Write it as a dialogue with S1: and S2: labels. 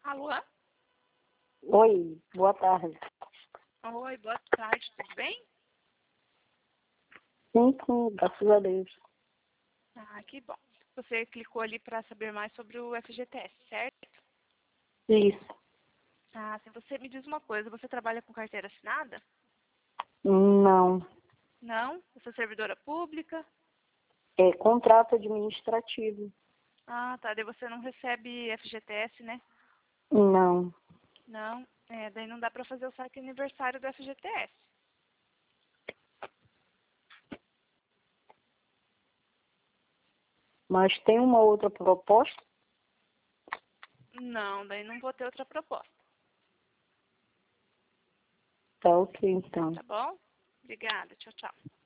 S1: Alô?
S2: Oi, boa tarde.
S1: Oi, boa tarde, tudo bem?
S2: Sim, graças a Deus.
S1: Ah, que bom. Você clicou ali para saber mais sobre o FGTS, certo?
S2: Isso.
S1: Ah, se você me diz uma coisa, você trabalha com carteira assinada?
S2: Não.
S1: Não? Você é servidora pública?
S2: É contrato administrativo.
S1: Ah, tá. Daí você não recebe FGTS, né?
S2: Não.
S1: Não. Daí não dá para fazer o saque aniversário do FGTS.
S2: Mas tem uma outra proposta?
S1: Não, daí não vou ter outra proposta.
S2: Tá ok, então.
S1: Tá bom? Obrigada. Tchau, tchau.